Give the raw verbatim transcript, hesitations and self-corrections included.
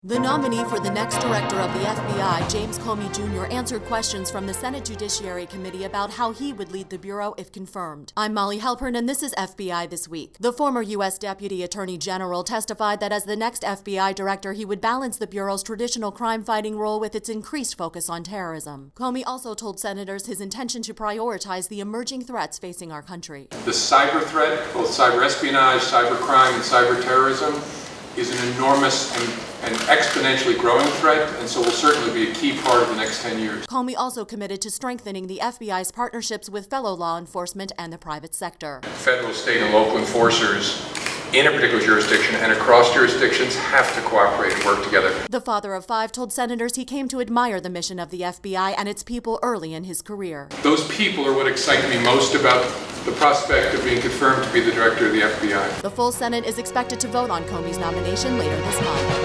The nominee for the next director of the F B I, James Comey Junior, answered questions from the Senate Judiciary Committee about how he would lead the Bureau if confirmed. I'm Molly Halpern, and this is F B I This Week. The former U S Deputy Attorney General testified that as the next F B I director, he would balance the Bureau's traditional crime-fighting role with its increased focus on terrorism. Comey also told senators his intention to prioritize the emerging threats facing our country. The cyber threat, both cyber espionage, cyber crime, and cyber terrorism, is an enormous and an exponentially growing threat, and so will certainly be a key part of the next ten years. Comey also committed to strengthening the F B I's partnerships with fellow law enforcement and the private sector. Federal, state, and local enforcers in a particular jurisdiction and across jurisdictions have to cooperate and work together. The father of five told senators he came to admire the mission of the F B I and its people early in his career. Those people are what excite me most about the prospect of being confirmed to be the director of the F B I. The full Senate is expected to vote on Comey's nomination later this month.